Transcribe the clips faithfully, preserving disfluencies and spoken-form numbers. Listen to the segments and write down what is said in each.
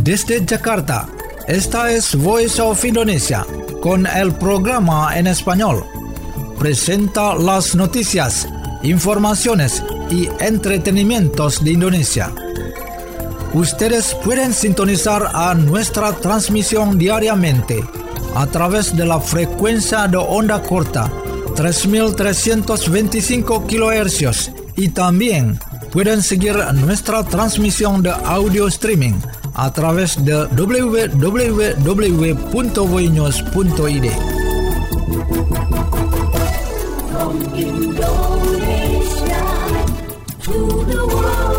Desde Jakarta, esta es Voice of Indonesia, con el programa en español. Presenta las noticias, informaciones y entretenimientos de Indonesia. Ustedes pueden sintonizar a nuestra transmisión diariamente a través de la frecuencia de onda corta tres mil trescientos veinticinco kilohercios y también pueden seguir nuestra transmisión de audio streaming a través de doble u doble u doble u punto voinews punto i d. From Indonesia to the world.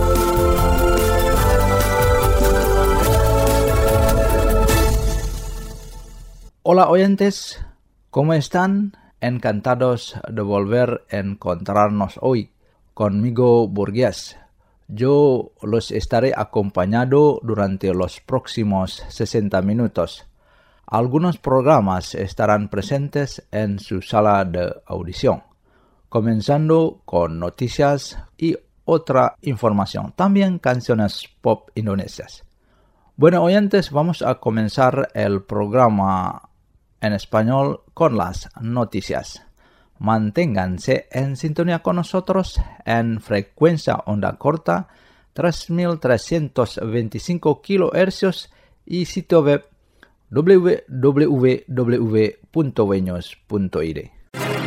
Hola oyentes, ¿cómo están? Encantados de volver a encontrarnos hoy. Conmigo Burgués. Yo los estaré acompañando durante los próximos sesenta minutos. Algunos programas estarán presentes en su sala de audición, comenzando con noticias y otra información, también canciones pop indonesias. Bueno, oyentes, vamos a comenzar el programa en español con las noticias. Manténganse en sintonía con nosotros en frecuencia onda corta tres mil trescientos veinticinco kilohercios y sitio web doble u doble u doble u punto voinews punto i d.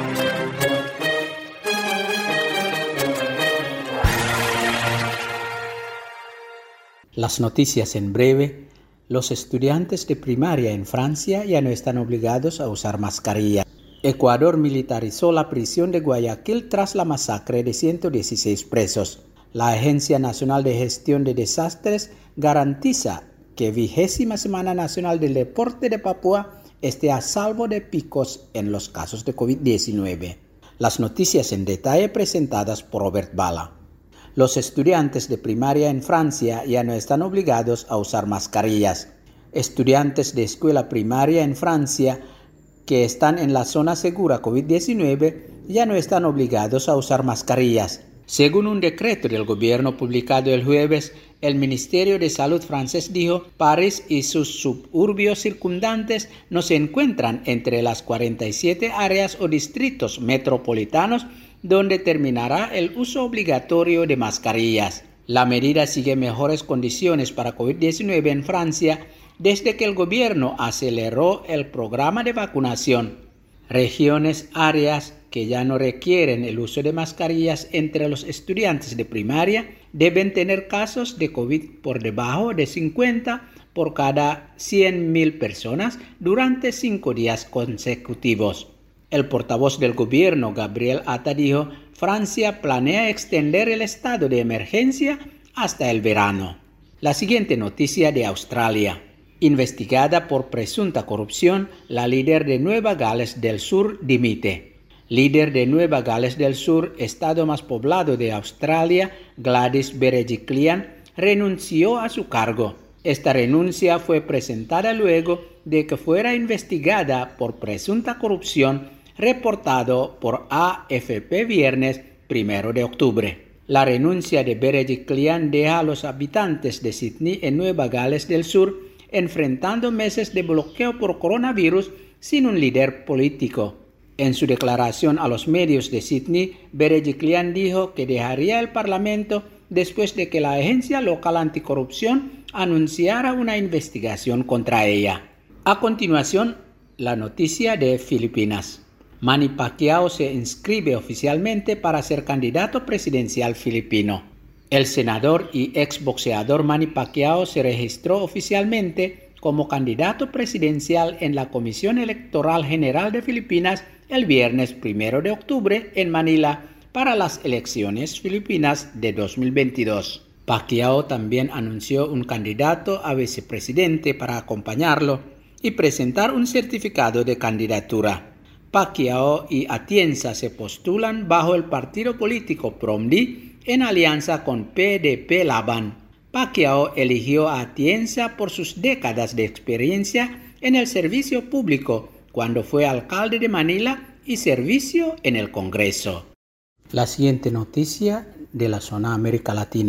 Las noticias en breve. Los estudiantes de primaria en Francia ya no están obligados a usar mascarilla. Ecuador militarizó la prisión de Guayaquil tras la masacre de ciento dieciséis presos. La Agencia Nacional de Gestión de Desastres garantiza que vigésima Semana Nacional del Deporte de Papúa esté a salvo de picos en los casos de covid diecinueve. Las noticias en detalle presentadas por Robert Bala. Los estudiantes de primaria en Francia ya no están obligados a usar mascarillas. Estudiantes de escuela primaria en Francia que están en la zona segura covid diecinueve ya no están obligados a usar mascarillas. Según un decreto del gobierno publicado el jueves, el Ministerio de Salud francés dijo París y sus suburbios circundantes no se encuentran entre las cuarenta y siete áreas o distritos metropolitanos donde terminará el uso obligatorio de mascarillas. La medida sigue mejores condiciones para covid diecinueve en Francia desde que el gobierno aceleró el programa de vacunación. Regiones, áreas que ya no requieren el uso de mascarillas entre los estudiantes de primaria deben tener casos de COVID por debajo de cincuenta por cada cien mil personas durante cinco días consecutivos. El portavoz del gobierno, Gabriel Attal, dijo, Francia planea extender el estado de emergencia hasta el verano. La siguiente noticia de Australia. Investigada por presunta corrupción, la líder de Nueva Gales del Sur dimite. Líder de Nueva Gales del Sur, estado más poblado de Australia, Gladys Berejiklian, renunció a su cargo. Esta renuncia fue presentada luego de que fuera investigada por presunta corrupción, reportado por A F P viernes primero de octubre. La renuncia de Berejiklian deja a los habitantes de Sydney en Nueva Gales del Sur enfrentando meses de bloqueo por coronavirus sin un líder político. En su declaración a los medios de Sydney, Berejiklian dijo que dejaría el Parlamento después de que la Agencia Local Anticorrupción anunciara una investigación contra ella. A continuación, la noticia de Filipinas. Manny Pacquiao se inscribe oficialmente para ser candidato presidencial filipino. El senador y exboxeador Manny Pacquiao se registró oficialmente como candidato presidencial en la Comisión Electoral General de Filipinas el viernes primero de octubre en Manila para las elecciones filipinas de dos mil veintidós. Pacquiao también anunció un candidato a vicepresidente para acompañarlo y presentar un certificado de candidatura. Pacquiao y Atienza se postulan bajo el partido político PROMDI en alianza con P D P Laban. Pacquiao eligió a Atienza por sus décadas de experiencia en el servicio público cuando fue alcalde de Manila y servicio en el Congreso. La siguiente noticia de la zona América Latina.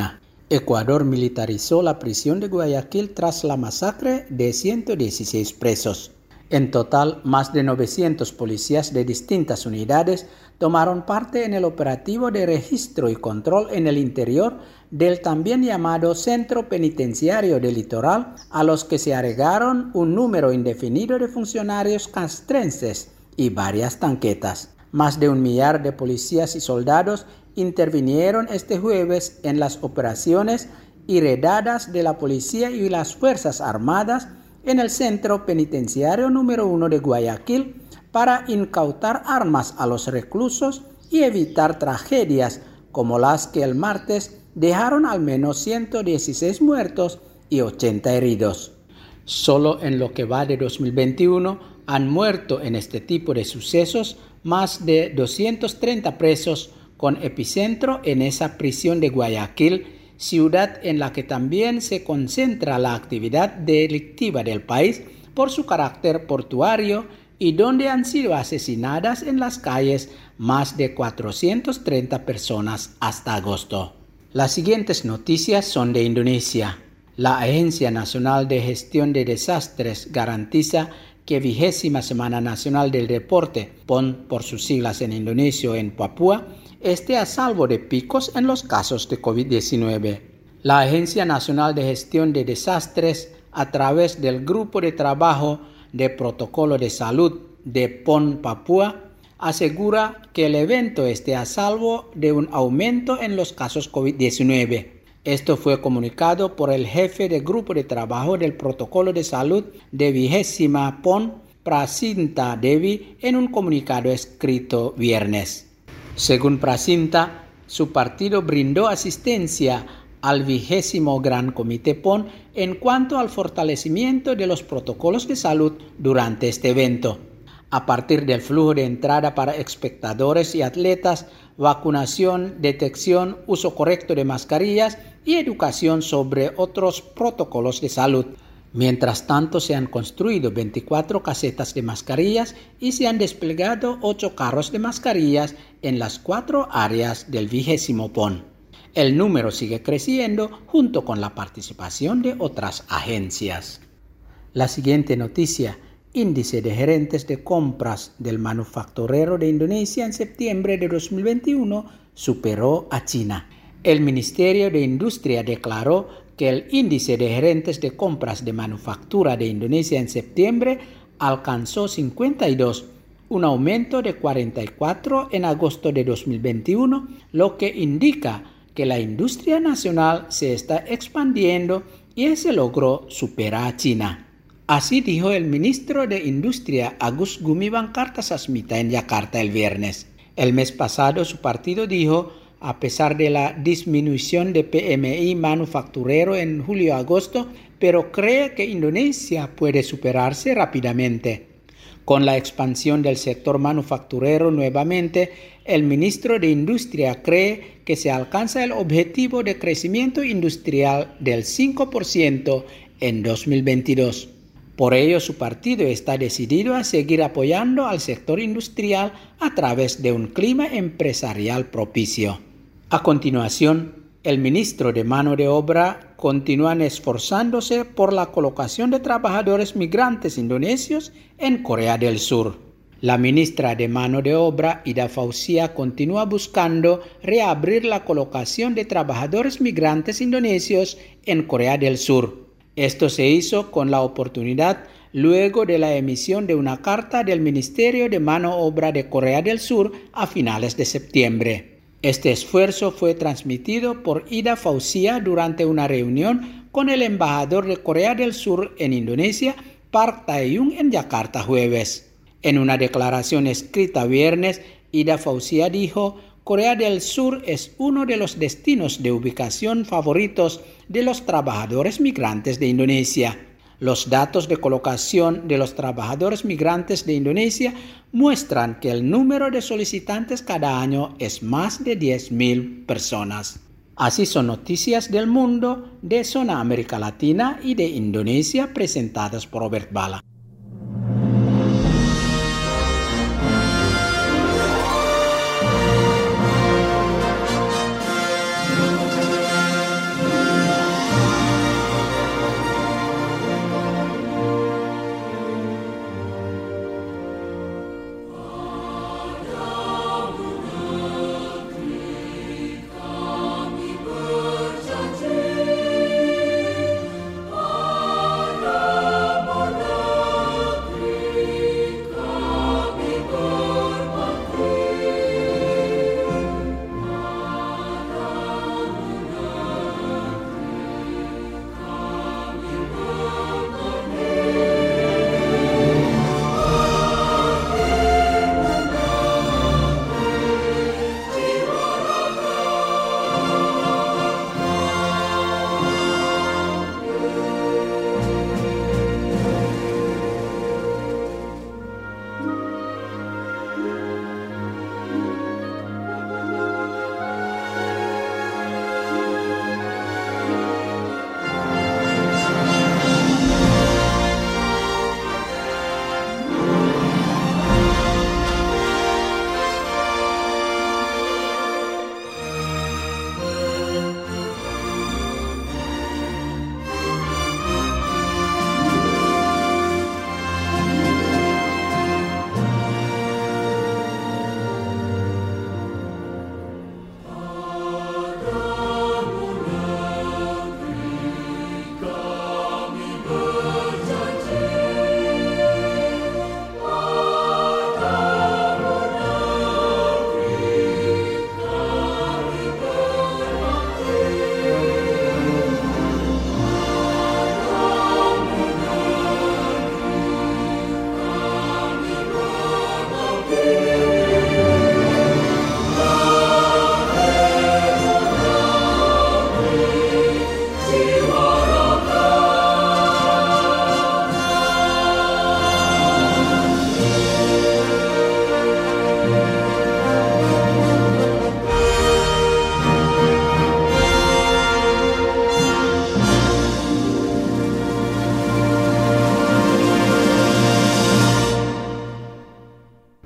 Ecuador militarizó la prisión de Guayaquil tras la masacre de ciento dieciséis presos. En total, más de novecientos policías de distintas unidades tomaron parte en el operativo de registro y control en el interior del también llamado Centro Penitenciario del Litoral, a los que se agregaron un número indefinido de funcionarios castrenses y varias tanquetas. Más de un millar de policías y soldados intervinieron este jueves en las operaciones y redadas de la policía y las Fuerzas Armadas en el Centro Penitenciario número uno de Guayaquil para incautar armas a los reclusos y evitar tragedias como las que el martes dejaron al menos ciento dieciséis muertos y ochenta heridos. Solo en lo que va de dos mil veintiuno han muerto en este tipo de sucesos más de doscientos treinta presos, con epicentro en esa prisión de Guayaquil, ciudad en la que también se concentra la actividad delictiva del país por su carácter portuario y donde han sido asesinadas en las calles más de cuatrocientas treinta personas hasta agosto. Las siguientes noticias son de Indonesia. La Agencia Nacional de Gestión de Desastres garantiza que vigésima Semana Nacional del Deporte, P O N por sus siglas en indonesio en Papúa, esté a salvo de picos en los casos de COVID diecinueve. La Agencia Nacional de Gestión de Desastres, a través del Grupo de Trabajo de Protocolo de Salud de P O N Papúa, asegura que el evento esté a salvo de un aumento en los casos COVID diecinueve. Esto fue comunicado por el jefe del Grupo de Trabajo del Protocolo de Salud de vigésima P O N, Prasinta Devi, en un comunicado escrito viernes. Según Prasinta, su partido brindó asistencia al vigésimo Gran Comité P O N en cuanto al fortalecimiento de los protocolos de salud durante este evento, a partir del flujo de entrada para espectadores y atletas, vacunación, detección, uso correcto de mascarillas y educación sobre otros protocolos de salud. Mientras tanto, se han construido veinticuatro casetas de mascarillas y se han desplegado ocho carros de mascarillas en las cuatro áreas del vigésimo P O N. El número sigue creciendo junto con la participación de otras agencias. La siguiente noticia: índice de gerentes de compras del manufacturero de Indonesia en septiembre de dos mil veintiuno superó a China. El Ministerio de Industria declaró que el índice de gerentes de compras de manufactura de Indonesia en septiembre alcanzó cincuenta y dos, un aumento de cuarenta y cuatro en agosto de dos mil veintiuno, lo que indica que la industria nacional se está expandiendo y ese logro supera a China. Así dijo el ministro de Industria Agus Gumiwang Kartasasmita en Yakarta el viernes. El mes pasado su partido dijo, a pesar de la disminución de P M I manufacturero en julio-agosto, pero cree que Indonesia puede superarse rápidamente. Con la expansión del sector manufacturero nuevamente, el ministro de Industria cree que se alcanza el objetivo de crecimiento industrial del cinco por ciento en dos mil veintidós. Por ello, su partido está decidido a seguir apoyando al sector industrial a través de un clima empresarial propicio. A continuación, el ministro de Mano de Obra continúa esforzándose por la colocación de trabajadores migrantes indonesios en Corea del Sur. La ministra de Mano de Obra, Ida Fauzia, continúa buscando reabrir la colocación de trabajadores migrantes indonesios en Corea del Sur. Esto se hizo con la oportunidad luego de la emisión de una carta del Ministerio de Mano de Obra de Corea del Sur a finales de septiembre. Este esfuerzo fue transmitido por Ida Fauzia durante una reunión con el embajador de Corea del Sur en Indonesia, Park Tae-young, en Yakarta jueves. En una declaración escrita viernes, Ida Fauzia dijo: Corea del Sur es uno de los destinos de ubicación favoritos de los trabajadores migrantes de Indonesia. Los datos de colocación de los trabajadores migrantes de Indonesia muestran que el número de solicitantes cada año es más de diez mil personas. Así son noticias del mundo de Zona América Latina y de Indonesia presentadas por Robert Bala.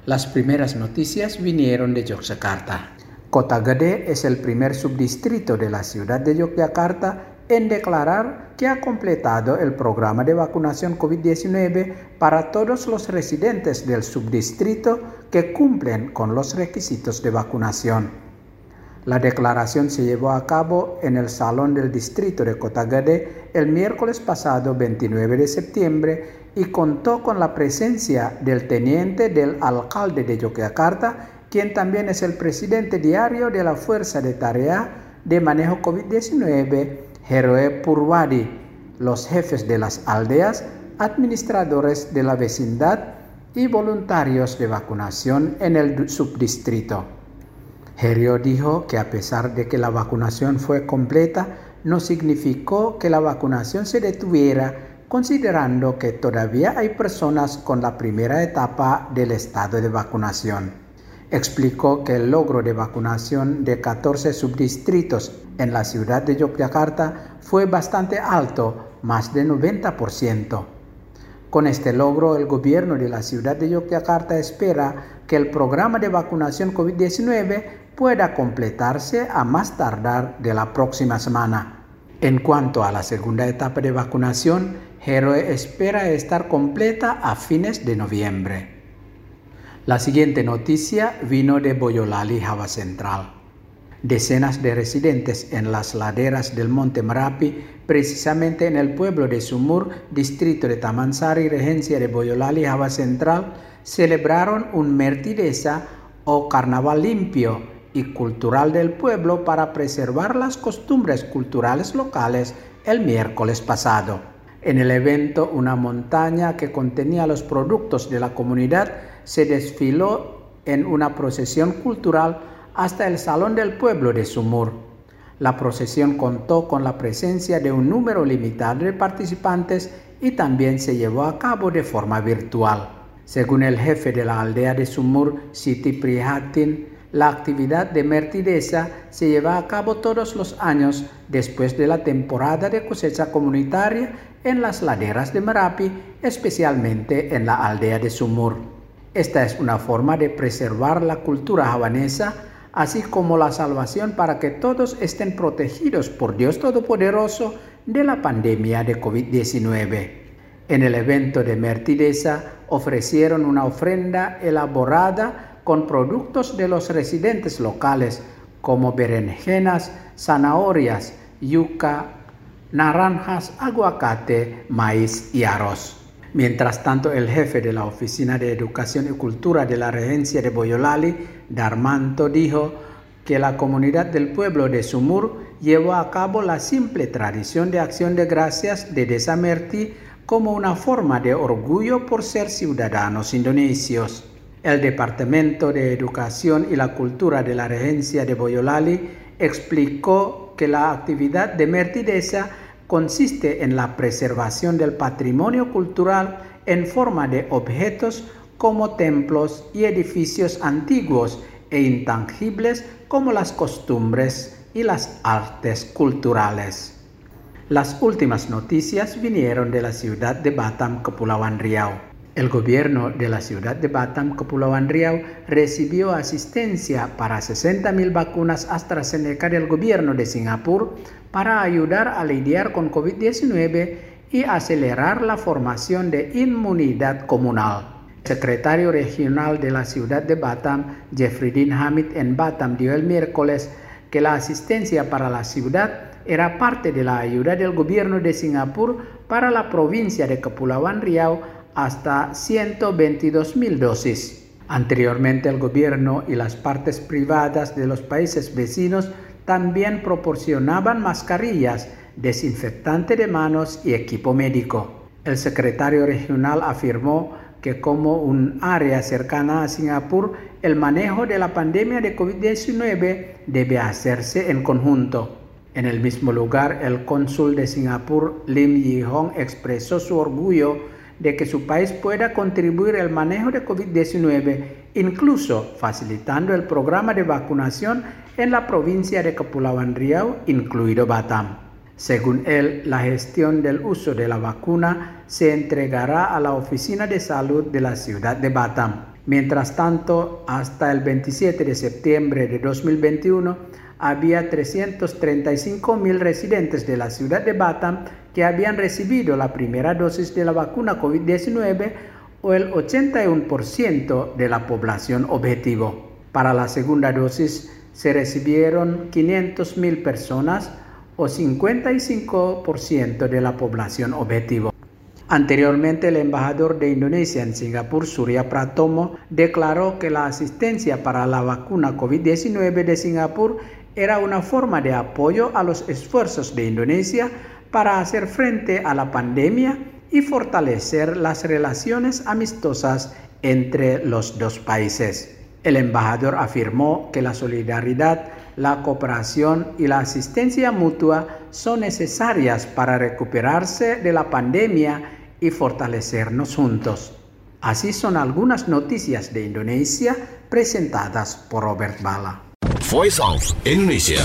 Las primeras noticias vinieron de Yogyakarta. Kota Gede es el primer subdistrito de la ciudad de Yogyakarta en declarar que ha completado el programa de vacunación COVID diecinueve para todos los residentes del subdistrito que cumplen con los requisitos de vacunación. La declaración se llevó a cabo en el Salón del Distrito de Kota Gede el miércoles pasado veintinueve de septiembre y contó con la presencia del teniente del alcalde de Yogyakarta, quien también es el presidente diario de la Fuerza de Tarea de Manejo COVID diecinueve, Heroe Purwadi, los jefes de las aldeas, administradores de la vecindad y voluntarios de vacunación en el subdistrito. Heroe dijo que a pesar de que la vacunación fue completa, no significó que la vacunación se detuviera, considerando que todavía hay personas con la primera etapa del estado de vacunación. Explicó que el logro de vacunación de catorce subdistritos en la ciudad de Yogyakarta fue bastante alto, más de noventa por ciento. Con este logro, el gobierno de la ciudad de Yogyakarta espera que el programa de vacunación COVID diecinueve pueda completarse a más tardar de la próxima semana. En cuanto a la segunda etapa de vacunación, Heroe espera estar completa a fines de noviembre. La siguiente noticia vino de Boyolali, Java Central. Decenas de residentes en las laderas del Monte Merapi, precisamente en el pueblo de Sumur, distrito de Taman Sari, regencia de Boyolali, Java Central, celebraron un Mertidesa o carnaval limpio y cultural del pueblo para preservar las costumbres culturales locales el miércoles pasado. En el evento, una montaña que contenía los productos de la comunidad se desfiló en una procesión cultural hasta el Salón del Pueblo de Sumur. La procesión contó con la presencia de un número limitado de participantes y también se llevó a cabo de forma virtual. Según el jefe de la aldea de Sumur, Siti Prihatin, la actividad de Mertidesa se lleva a cabo todos los años después de la temporada de cosecha comunitaria en las laderas de Merapi, especialmente en la aldea de Sumur. Esta es una forma de preservar la cultura javanesa, así como la salvación para que todos estén protegidos por Dios Todopoderoso de la pandemia de COVID diecinueve. En el evento de Mertidesa ofrecieron una ofrenda elaborada con productos de los residentes locales, como berenjenas, zanahorias, yuca, naranjas, aguacate, maíz y arroz. Mientras tanto, el jefe de la Oficina de Educación y Cultura de la Regencia de Boyolali, Darmanto, dijo que la comunidad del pueblo de Sumur llevó a cabo la simple tradición de acción de gracias de Desa Merti como una forma de orgullo por ser ciudadanos indonesios. El Departamento de Educación y la Cultura de la Regencia de Boyolali explicó que la actividad de Mertidesa consiste en la preservación del patrimonio cultural en forma de objetos como templos y edificios antiguos e intangibles como las costumbres y las artes culturales. Las últimas noticias vinieron de la ciudad de Batam, Kepulauan Riau. El gobierno de la ciudad de Batam, Kepulauan Riau, recibió asistencia para sesenta mil vacunas AstraZeneca del gobierno de Singapura para ayudar a lidiar con COVID diecinueve y acelerar la formación de inmunidad comunal. El secretario regional de la ciudad de Batam, Jeffrey Hamid, en Batam dio el miércoles que la asistencia para la ciudad era parte de la ayuda del gobierno de Singapura para la provincia de Kepulauan Riau hasta ciento veintidós mil dosis. Anteriormente, el gobierno y las partes privadas de los países vecinos también proporcionaban mascarillas, desinfectante de manos y equipo médico. El secretario regional afirmó que como un área cercana a Singapur, el manejo de la pandemia de COVID diecinueve debe hacerse en conjunto. En el mismo lugar, el cónsul de Singapur, Lim Yi-hong, expresó su orgullo de que su país pueda contribuir al manejo de COVID diecinueve, incluso facilitando el programa de vacunación en la provincia de Kepulauan Riau, incluido Batam. Según él, la gestión del uso de la vacuna se entregará a la Oficina de Salud de la ciudad de Batam. Mientras tanto, hasta el veintisiete de septiembre de dos mil veintiuno, había trescientos treinta y cinco mil residentes de la ciudad de Batam que habían recibido la primera dosis de la vacuna COVID diecinueve o el ochenta y uno por ciento de la población objetivo. Para la segunda dosis se recibieron quinientas mil personas o cincuenta y cinco por ciento de la población objetivo. Anteriormente, el embajador de Indonesia en Singapur, Surya Pratomo, declaró que la asistencia para la vacuna COVID diecinueve de Singapur era una forma de apoyo a los esfuerzos de Indonesia para hacer frente a la pandemia y fortalecer las relaciones amistosas entre los dos países. El embajador afirmó que la solidaridad, la cooperación y la asistencia mutua son necesarias para recuperarse de la pandemia y fortalecernos juntos. Así son algunas noticias de Indonesia presentadas por Robert Bala. Voice of Indonesia.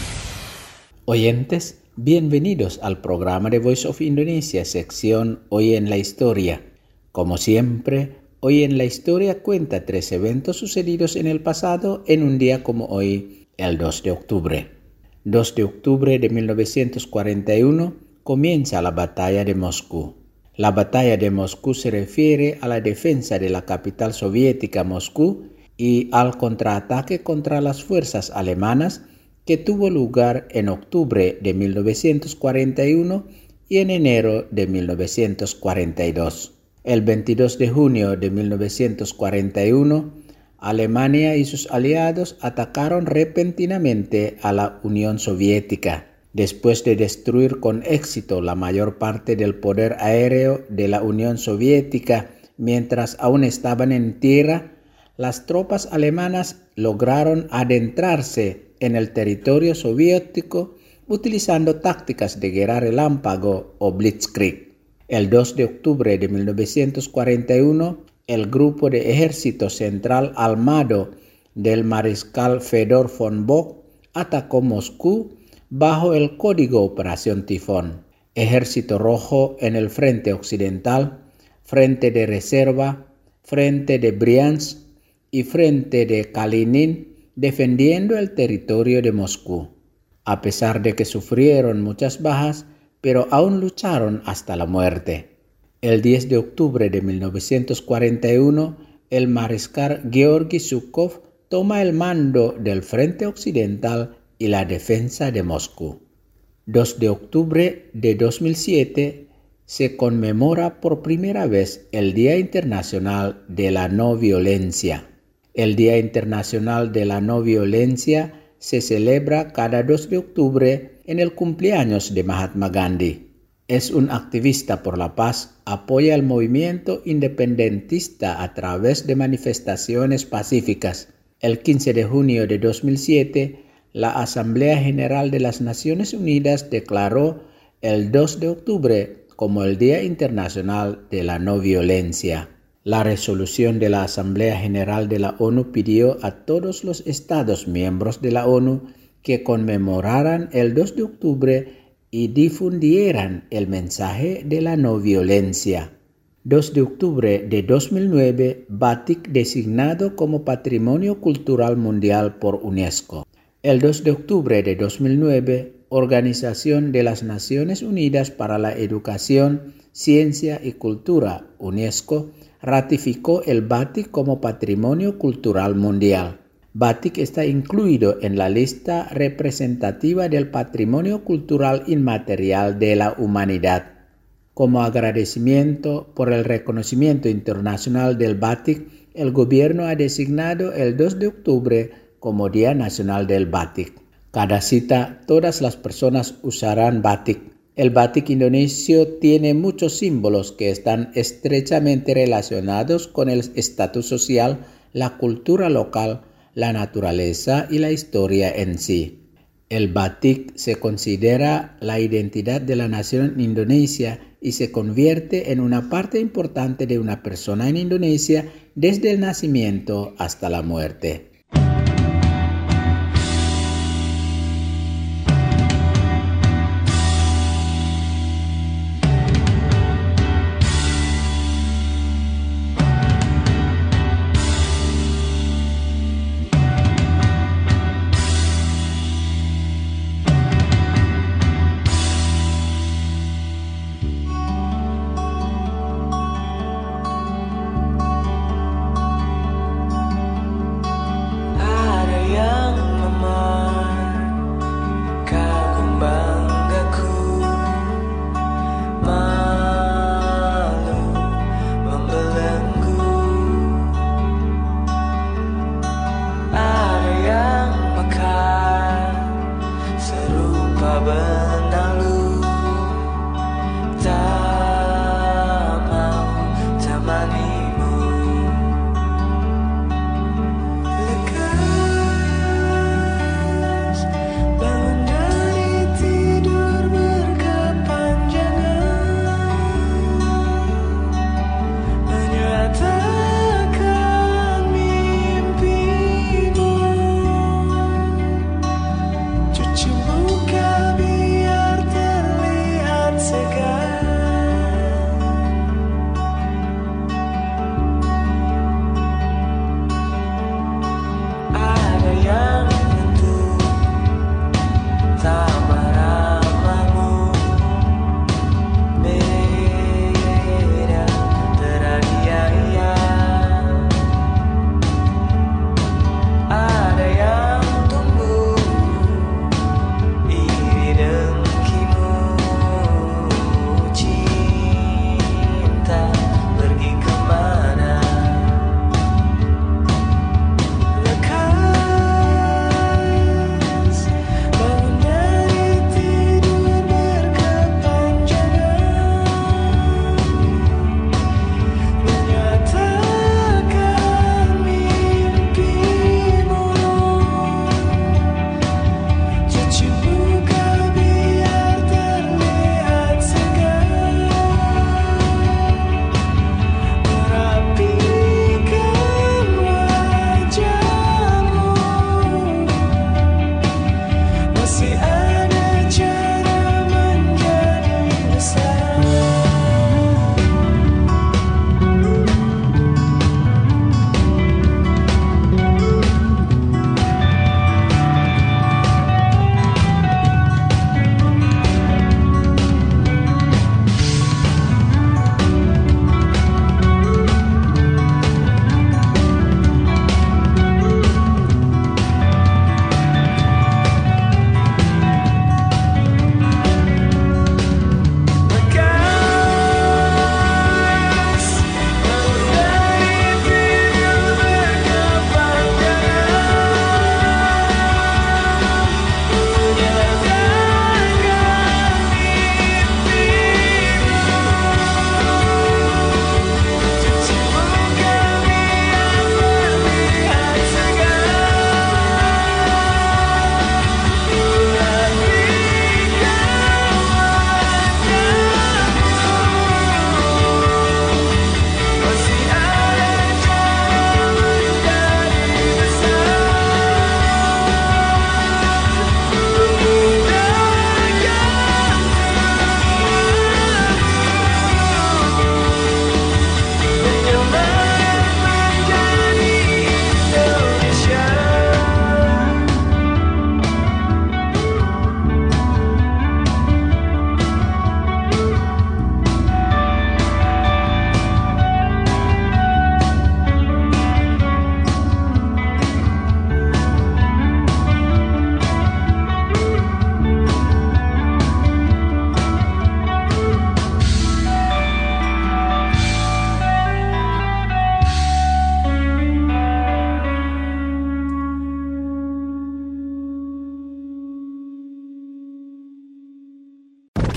Oyentes, bienvenidos al programa de Voice of Indonesia, sección Hoy en la Historia. Como siempre, Hoy en la Historia cuenta tres eventos sucedidos en el pasado en un día como hoy, el dos de octubre. dos de octubre de mil novecientos cuarenta y uno comienza la Batalla de Moscú. La Batalla de Moscú se refiere a la defensa de la capital soviética Moscú y al contraataque contra las fuerzas alemanas que tuvo lugar en octubre de mil novecientos cuarenta y uno y en enero de mil novecientos cuarenta y dos. El veintidós de junio de mil novecientos cuarenta y uno, Alemania y sus aliados atacaron repentinamente a la Unión Soviética. Después de destruir con éxito la mayor parte del poder aéreo de la Unión Soviética mientras aún estaban en tierra, las tropas alemanas lograron adentrarse en el territorio soviético utilizando tácticas de guerra relámpago o blitzkrieg. El dos de octubre de mil novecientos cuarenta y uno, el grupo de ejército central armado del mariscal Fedor von Bock atacó Moscú bajo el código Operación Tifón. Ejército Rojo en el frente occidental, frente de reserva, frente de Briansk y frente de Kalinin, defendiendo el territorio de Moscú. A pesar de que sufrieron muchas bajas, pero aún lucharon hasta la muerte. El diez de octubre de mil novecientos cuarenta y uno, el mariscal Georgi Zhukov toma el mando del frente occidental y la defensa de Moscú. dos de octubre de dos mil siete se conmemora por primera vez el Día Internacional de la No Violencia. El Día Internacional de la No Violencia se celebra cada dos de octubre en el cumpleaños de Mahatma Gandhi. Es un activista por la paz, apoya el movimiento independentista a través de manifestaciones pacíficas. El quince de junio de dos mil siete, la Asamblea General de las Naciones Unidas declaró el dos de octubre como el Día Internacional de la No Violencia. La resolución de la Asamblea General de la ONU pidió a todos los Estados miembros de la ONU que conmemoraran el dos de octubre y difundieran el mensaje de la no violencia. dos de octubre de dos mil nueve, Batik designado como Patrimonio Cultural Mundial por UNESCO. El dos de octubre de dos mil nueve, Organización de las Naciones Unidas para la Educación, Ciencia y Cultura, UNESCO, ratificó el Batik como Patrimonio Cultural Mundial. Batik está incluido en la lista representativa del Patrimonio Cultural Inmaterial de la Humanidad. Como agradecimiento por el reconocimiento internacional del Batik, el gobierno ha designado el dos de octubre como Día Nacional del Batik. Cada cita, todas las personas usarán batik. El batik indonesio tiene muchos símbolos que están estrechamente relacionados con el estatus social, la cultura local, la naturaleza y la historia en sí. El batik se considera la identidad de la nación indonesia y se convierte en una parte importante de una persona en Indonesia desde el nacimiento hasta la muerte.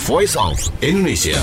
Voice of Indonesia.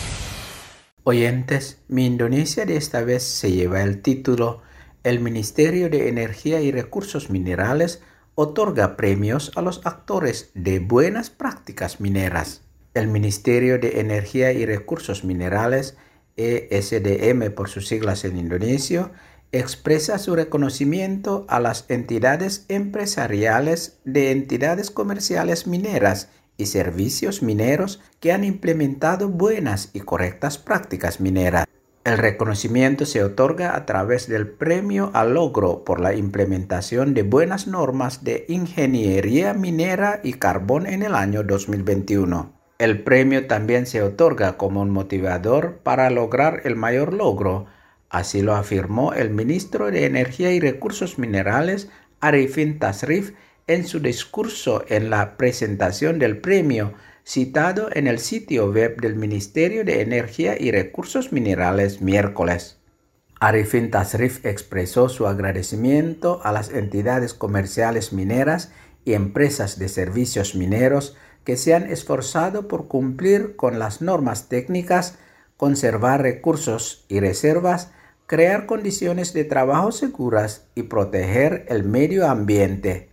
Oyentes, Mi Indonesia de esta vez se lleva el título El Ministerio de Energía y Recursos Minerales otorga premios a los actores de buenas prácticas mineras. El Ministerio de Energía y Recursos Minerales, E S D M por sus siglas en indonesio, expresa su reconocimiento a las entidades empresariales de entidades comerciales mineras y servicios mineros que han implementado buenas y correctas prácticas mineras. El reconocimiento se otorga a través del Premio al Logro por la implementación de buenas normas de ingeniería minera y carbón en el año dos mil veintiuno. El premio también se otorga como un motivador para lograr el mayor logro. Así lo afirmó el ministro de Energía y Recursos Minerales, Arifin Tasrif, en su discurso en la presentación del premio, citado en el sitio web del Ministerio de Energía y Recursos Minerales miércoles. Arifin Tasrif expresó su agradecimiento a las entidades comerciales mineras y empresas de servicios mineros que se han esforzado por cumplir con las normas técnicas, conservar recursos y reservas, crear condiciones de trabajo seguras y proteger el medio ambiente.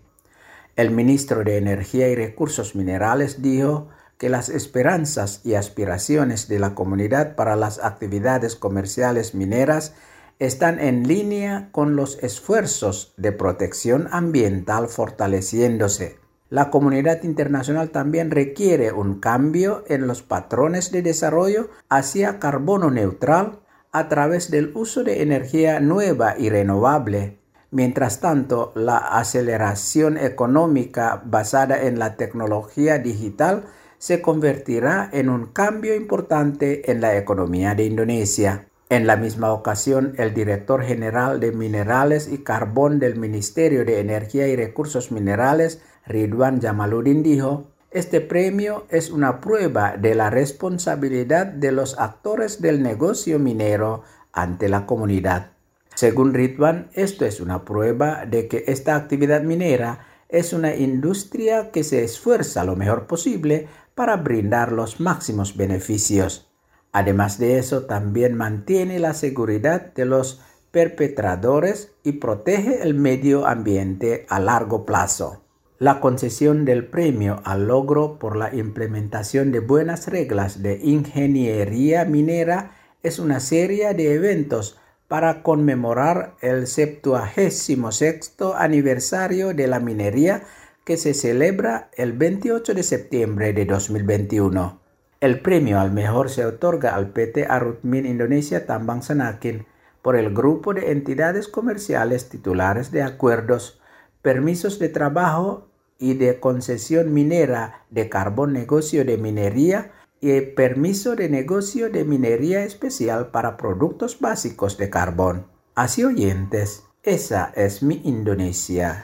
El ministro de Energía y Recursos Minerales dijo que las esperanzas y aspiraciones de la comunidad para las actividades comerciales mineras están en línea con los esfuerzos de protección ambiental fortaleciéndose. La comunidad internacional también requiere un cambio en los patrones de desarrollo hacia carbono neutral a través del uso de energía nueva y renovable. Mientras tanto, la aceleración económica basada en la tecnología digital se convertirá en un cambio importante en la economía de Indonesia. En la misma ocasión, el director general de Minerales y Carbón del Ministerio de Energía y Recursos Minerales, Ridwan Jamaluddin, dijo: "Este premio es una prueba de la responsabilidad de los actores del negocio minero ante la comunidad". Según Ridwan, esto es una prueba de que esta actividad minera es una industria que se esfuerza lo mejor posible para brindar los máximos beneficios. Además de eso, también mantiene la seguridad de los perpetradores y protege el medio ambiente a largo plazo. La concesión del Premio al Logro por la implementación de buenas reglas de ingeniería minera es una serie de eventos para conmemorar el septuagésimo sexto aniversario de la minería que se celebra el veintiocho de septiembre de dos mil veintiuno. El premio al mejor se otorga al P T Arutmin Indonesia Tambang Senakin por el grupo de entidades comerciales titulares de acuerdos, permisos de trabajo y de concesión minera de carbón negocio de minería y el permiso de negocio de minería especial para productos básicos de carbón. Así, oyentes, esa es mi Indonesia.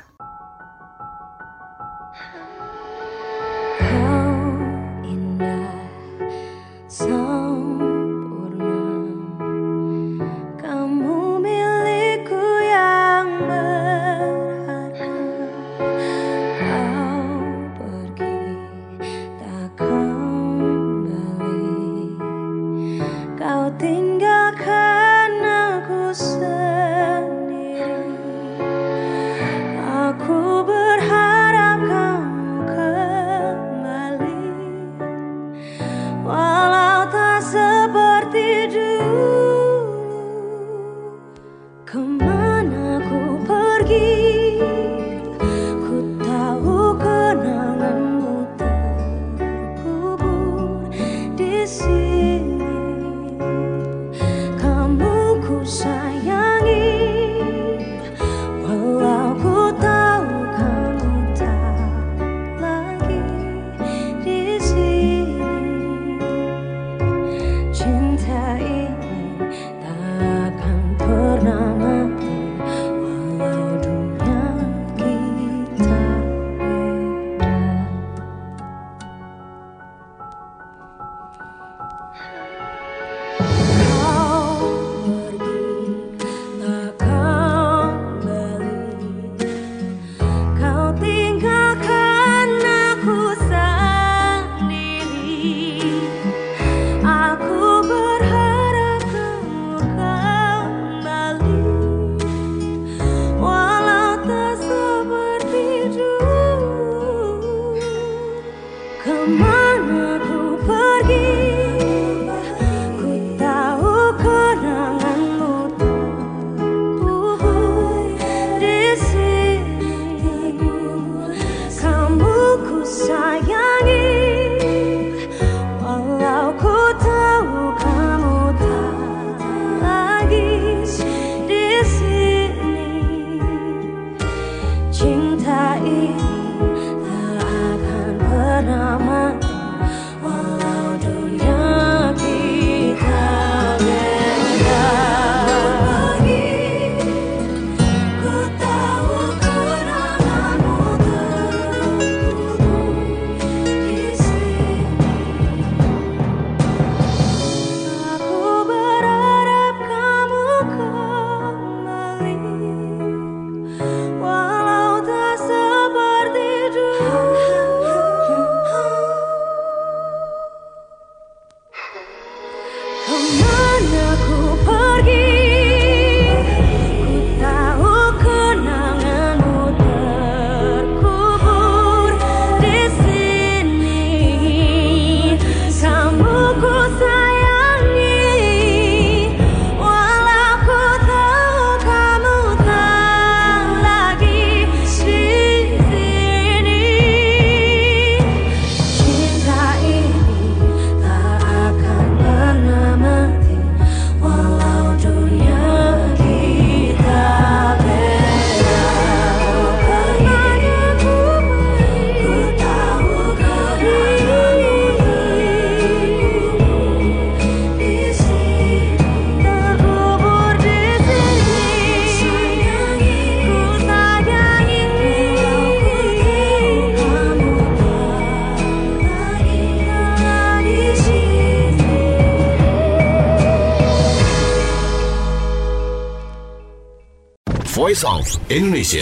Voice of Indonesia.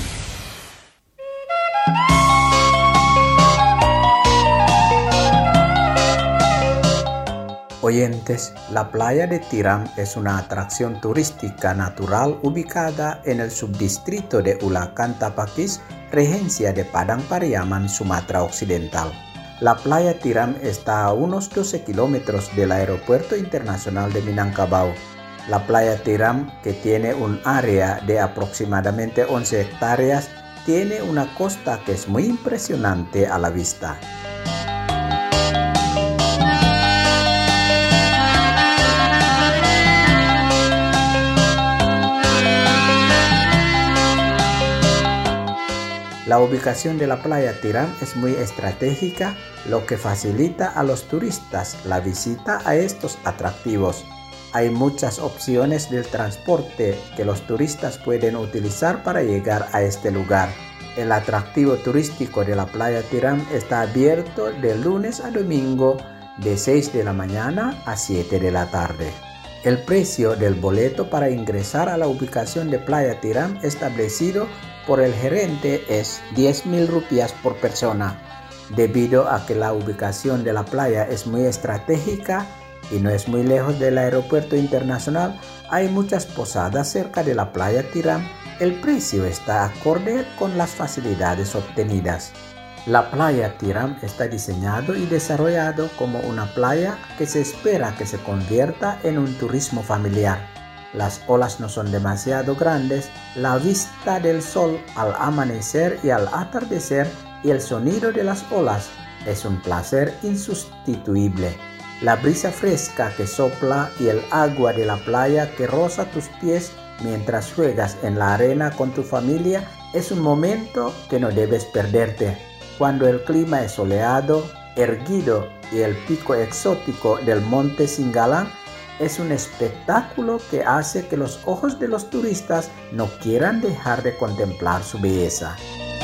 Oyentes, la playa de Tiram es una atracción turística natural ubicada en el subdistrito de Ulakan Tapakis, regencia de Padang Pariaman, Sumatra Occidental. La playa Tiram está a unos doce kilómetros del Aeropuerto Internacional de Minangkabau. La playa Tiram, que tiene un área de aproximadamente once hectáreas, tiene una costa que es muy impresionante a la vista. La ubicación de la playa Tiram es muy estratégica, lo que facilita a los turistas la visita a estos atractivos. Hay muchas opciones del transporte que los turistas pueden utilizar para llegar a este lugar. El atractivo turístico de la playa Tiram está abierto de lunes a domingo de seis de la mañana a siete de la tarde. El precio del boleto para ingresar a la ubicación de playa Tiram establecido por el gerente es diez mil rupias por persona. Debido a que la ubicación de la playa es muy estratégica y no es muy lejos del aeropuerto internacional, hay muchas posadas cerca de la playa Tiram. El precio está acorde con las facilidades obtenidas. La playa Tiram está diseñado y desarrollado como una playa que se espera que se convierta en un turismo familiar. Las olas no son demasiado grandes, la vista del sol al amanecer y al atardecer y el sonido de las olas es un placer insustituible. La brisa fresca que sopla y el agua de la playa que roza tus pies mientras juegas en la arena con tu familia es un momento que no debes perderte. Cuando el clima es soleado, erguido y el pico exótico del monte Singgalang es un espectáculo que hace que los ojos de los turistas no quieran dejar de contemplar su belleza.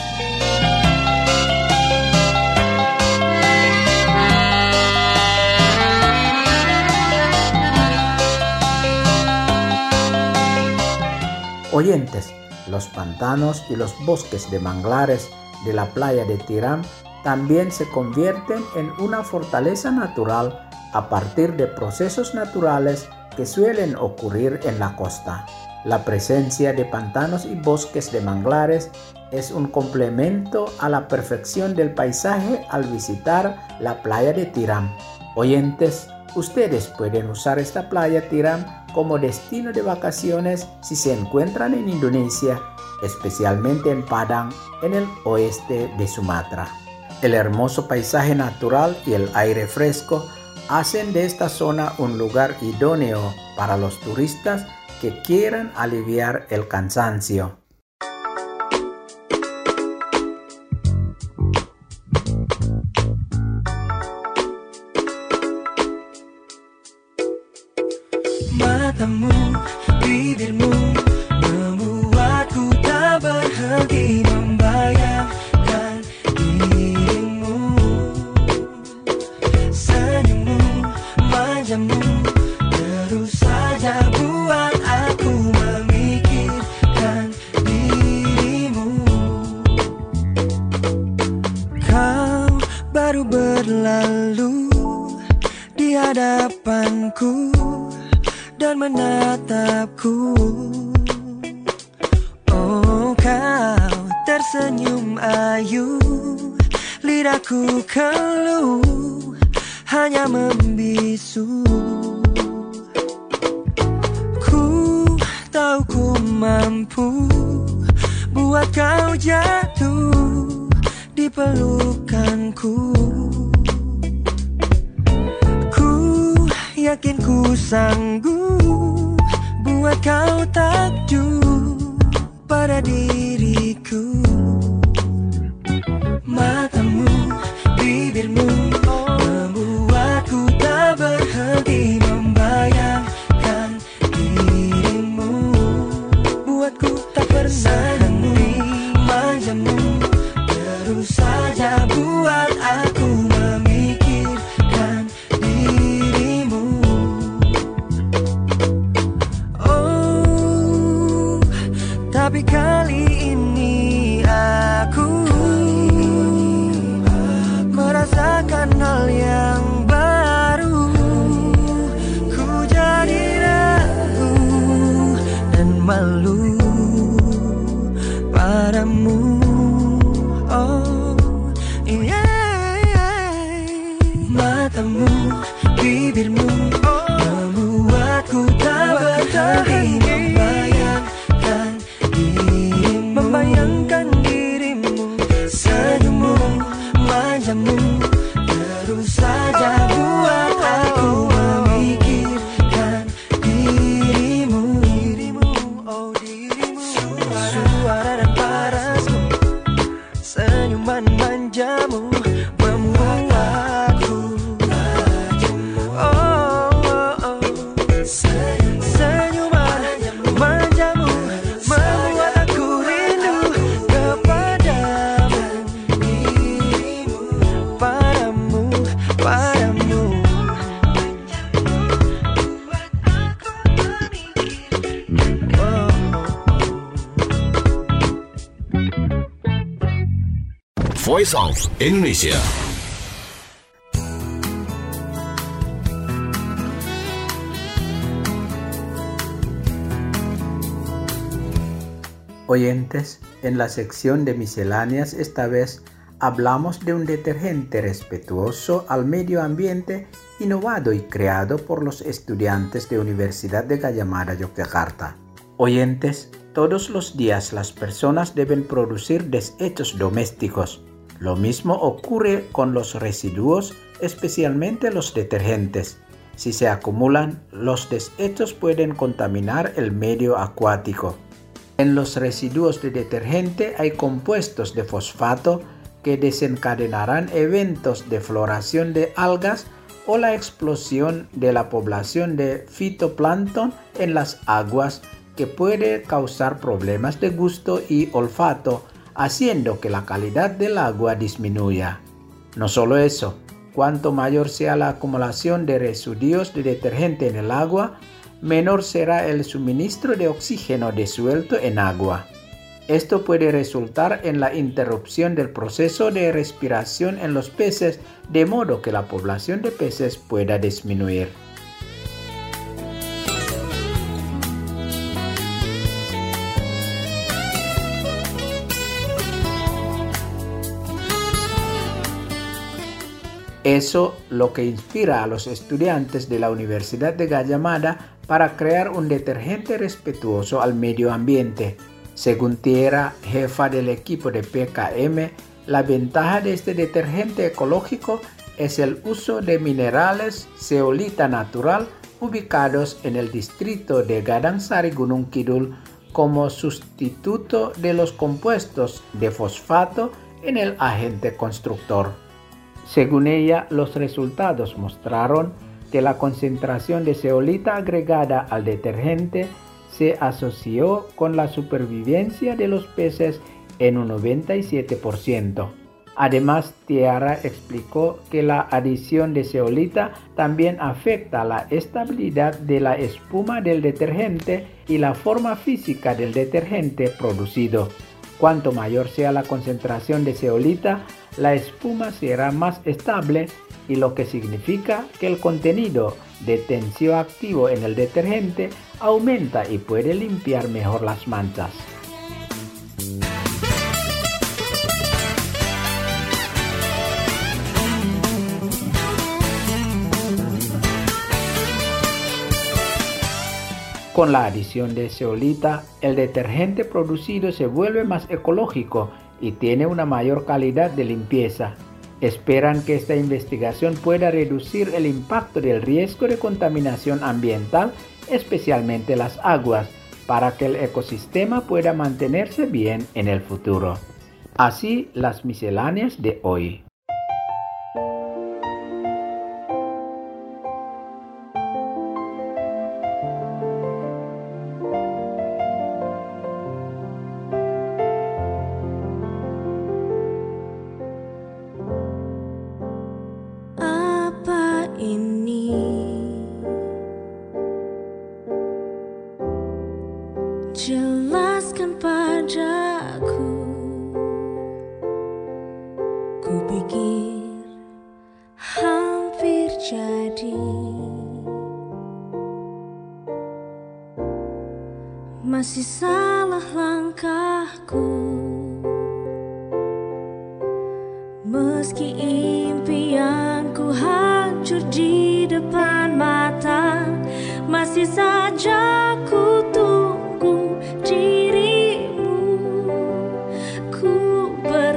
Oyentes, los pantanos y los bosques de manglares de la playa de Tiram también se convierten en una fortaleza natural a partir de procesos naturales que suelen ocurrir en la costa. La presencia de pantanos y bosques de manglares es un complemento a la perfección del paisaje al visitar la playa de Tiram. Oyentes, ustedes pueden usar esta playa Tiram como destino de vacaciones si se encuentran en Indonesia, especialmente en Padang, en el oeste de Sumatra. El hermoso paisaje natural y el aire fresco hacen de esta zona un lugar idóneo para los turistas que quieran aliviar el cansancio. Matamu, bibirmu membuatku tak berhenti membayangkan dirimu. Senyummu, manjamu terus saja buat aku memikirkan dirimu. Kau baru berlalu di hadapanku dan menatapku. Oh, kau tersenyum ayu, lidahku keluh hanya membisu. Ku tahu ku mampu buat kau jatuh di pelukanku. Ku yakin ku sanggup buat kau takjub pada diriku. Matamu, bibirmu membuatku tak berhenti membayangkan dirimu. Buatku tak pernah henti manjamu, terus saja buat aku memikirkan dirimu. Oh, tapi kali ini aku merasakan hal yang baru. Ku jadi ragu dan malu padamu. Oh, yeah. Matamu, bibirmu membuatku tak berhenti membayangkan dirimu. Membayangkan dirimu. Senyummu, manjamu terus saja buat aku memikirkan dirimu. Oh, dirimu. Suara dan parasmu, senyuman manjamu membuatku rajamu. Oh, oh, oh. Senyuman manjamu membuat aku rindu kepadamu. Dirimu, padamu, padamu. Oh, Voice of Indonesia. Oyentes, en la sección de misceláneas esta vez hablamos de un detergente respetuoso al medio ambiente innovado y creado por los estudiantes de Universidad de Gadjah Mada, Yogyakarta. Oyentes, todos los días las personas deben producir desechos domésticos. Lo mismo ocurre con los residuos, especialmente los detergentes. Si se acumulan, los desechos pueden contaminar el medio acuático. En los residuos de detergente hay compuestos de fosfato que desencadenarán eventos de floración de algas o la explosión de la población de fitoplancton en las aguas, que puede causar problemas de gusto y olfato, haciendo que la calidad del agua disminuya. No solo eso, cuanto mayor sea la acumulación de residuos de detergente en el agua, menor será el suministro de oxígeno disuelto en agua. Esto puede resultar en la interrupción del proceso de respiración en los peces, de modo que la población de peces pueda disminuir. Eso lo que inspira a los estudiantes de la Universidad de Gadjah Mada para crear un detergente respetuoso al medio ambiente. Según Tiera, jefa del equipo de P K M, la ventaja de este detergente ecológico es el uso de minerales zeolita natural ubicados en el distrito de Gadangsari Gunung Kidul como sustituto de los compuestos de fosfato en el agente constructor. Según ella, los resultados mostraron que la concentración de zeolita agregada al detergente se asoció con la supervivencia de los peces en un noventa y siete por ciento. Además, Tiara explicó que la adición de zeolita también afecta la estabilidad de la espuma del detergente y la forma física del detergente producido. Cuanto mayor sea la concentración de zeolita, la espuma será más estable, y lo que significa que el contenido de tensioactivo en el detergente aumenta y puede limpiar mejor las manchas. Con la adición de zeolita, el detergente producido se vuelve más ecológico y tiene una mayor calidad de limpieza. Esperan que esta investigación pueda reducir el impacto del riesgo de contaminación ambiental, especialmente las aguas, para que el ecosistema pueda mantenerse bien en el futuro. Así, las misceláneas de hoy. Jelaskan padaku, ku pikir hampir jadi. Masih salah langkahku, meski impianku hancur di depan mata, masih saja ku tunggu dirimu, ku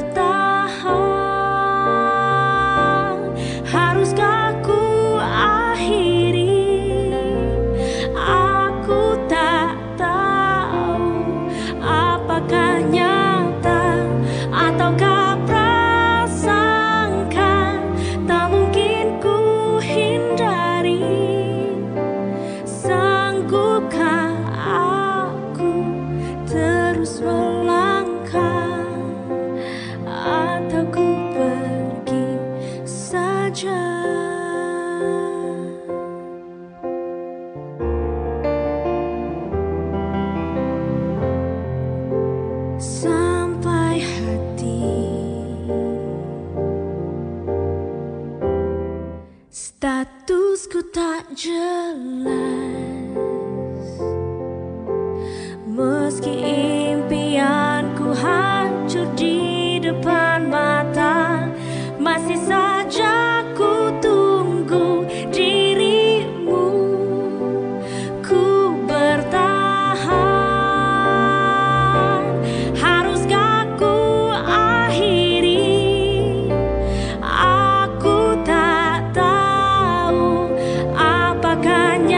bertahan. Haruskah ku akhiri? Aku tak tahu apakah nyata ataukah prasangka. Tak mungkin ku hindari. Sanggupkah aku terus melangkah, atau ku pergi saja? Sampai hati statusku tak jelas, meski impianku hancur di depan mata, masih saja ku tunggu dirimu, ku bertahan. Haruskah ku akhiri? Aku tak tahu apakah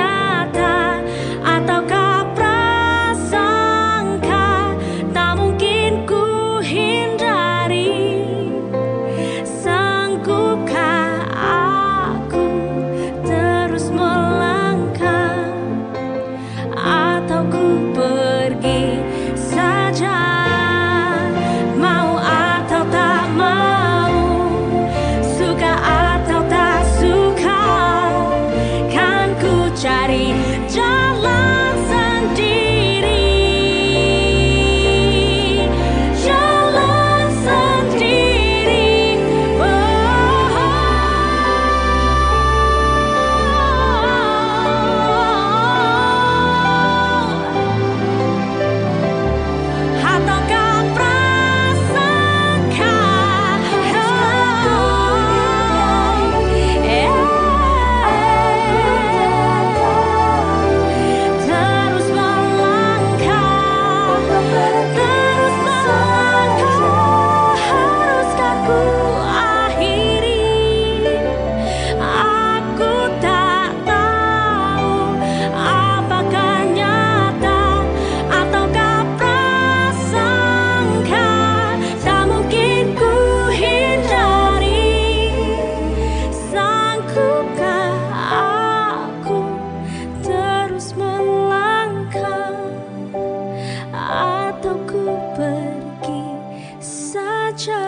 saja,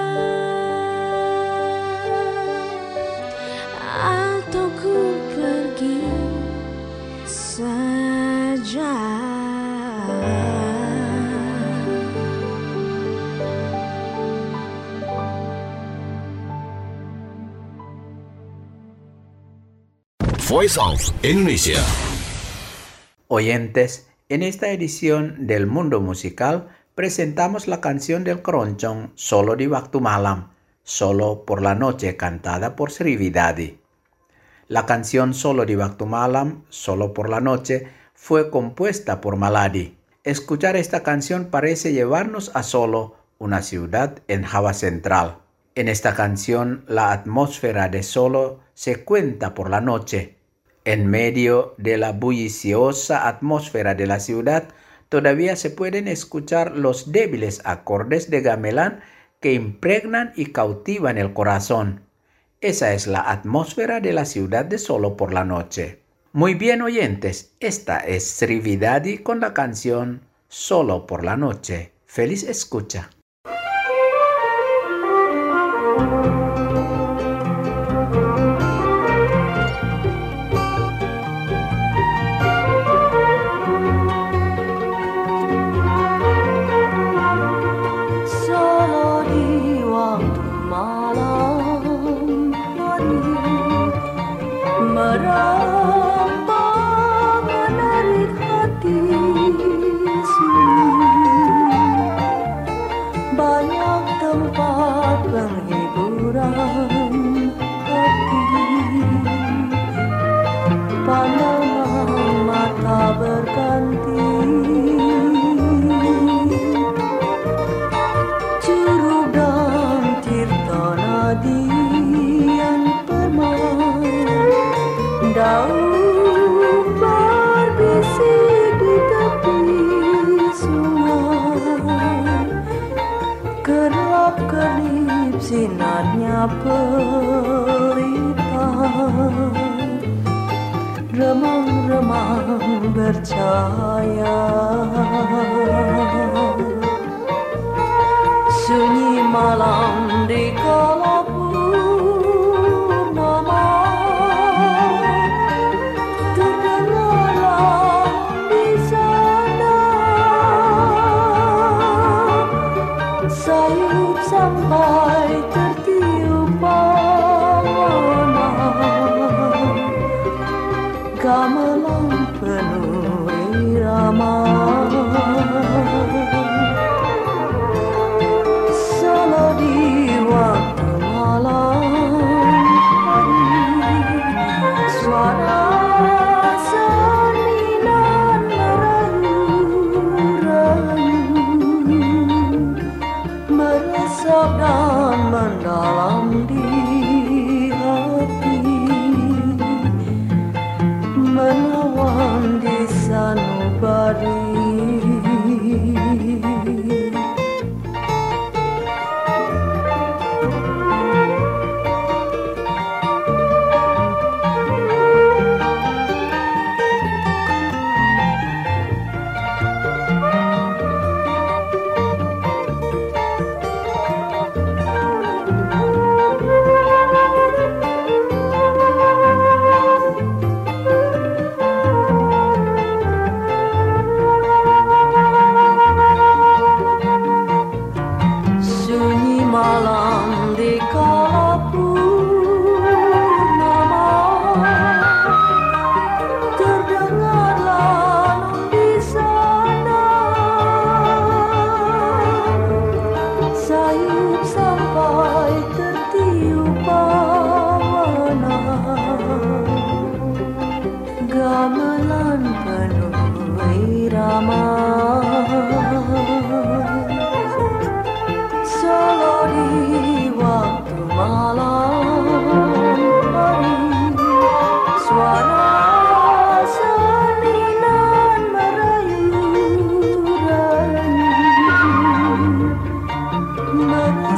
atau ku pergi saja. Voice of Indonesia. Oyentes, en esta edición del Mundo Musical presentamos la canción del keroncong Solo di Waktu Malam, Solo por la Noche, cantada por Sri Widadi. La canción Solo di Waktu Malam, Solo por la Noche, fue compuesta por Maladi. Escuchar esta canción parece llevarnos a Solo, una ciudad en Java Central. En esta canción, la atmósfera de Solo se cuenta por la noche. En medio de la bulliciosa atmósfera de la ciudad, todavía se pueden escuchar los débiles acordes de gamelan que impregnan y cautivan el corazón. Esa es la atmósfera de la ciudad de Solo por la noche. Muy bien, oyentes, esta es Sri Widadi con la canción Solo por la Noche. Feliz escucha. Solo di waktu malam hari, merambah menarik hati sunyi. Banyak tempat penghiburan hati, pandangan mata berganti. Curug dan tirta nadian permai, daun berbisik di tepi sungai. Kerap-kerip sinarnya pelita, remang-remang bercahaya. Sunyi malam di kala purnama, terdengarlah di sana sayup sampai tertiup panganan, gamelan penuh irama. Solo di waktu malam hari, suara seninan merayu-rayu, meresap dan mendalam di hati, menawan di sanubari. Sunyi malam di kala purnama, terdengarlah di sana sayup sampai tertiup panganan, gamelan penuh irama. Solo di waktu malam hari, suara seninan merayu-rayu,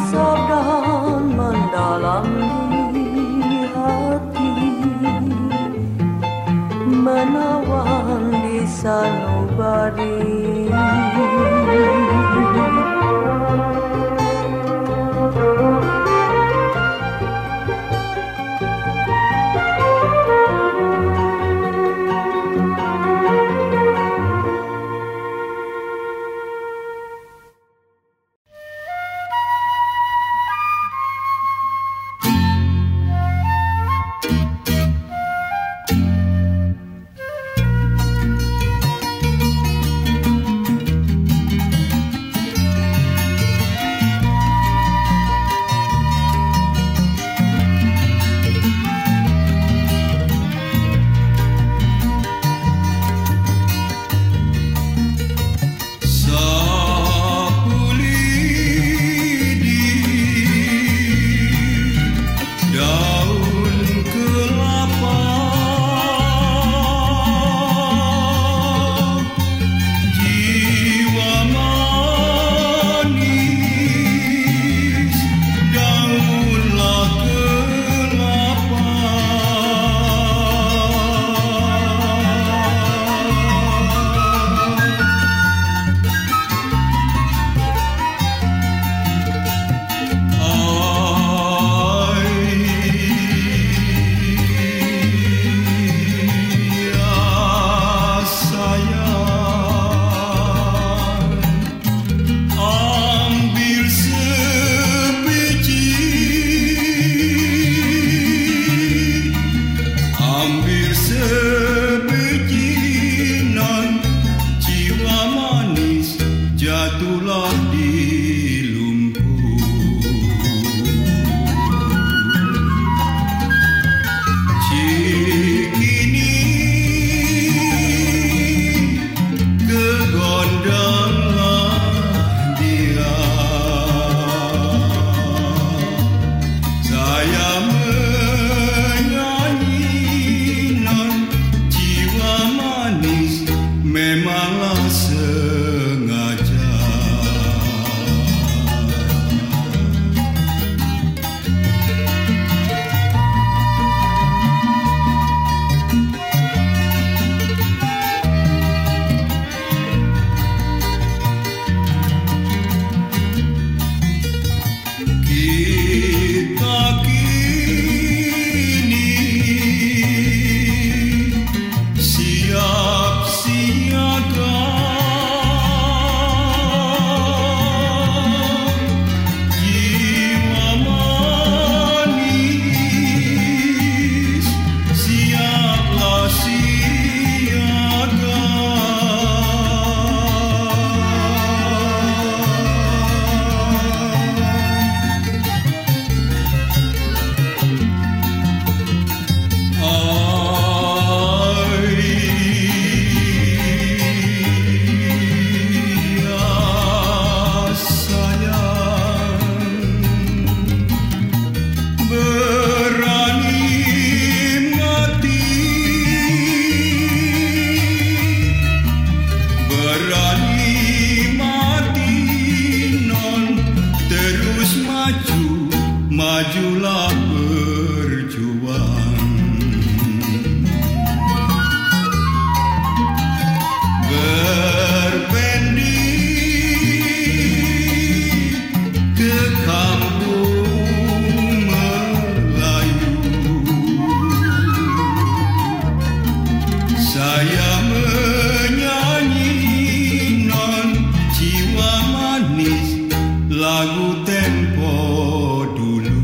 tempo dulu.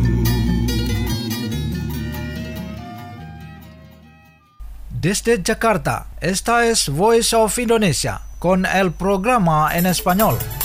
Desde Jakarta, esta es Voice of Indonesia con el programa en español.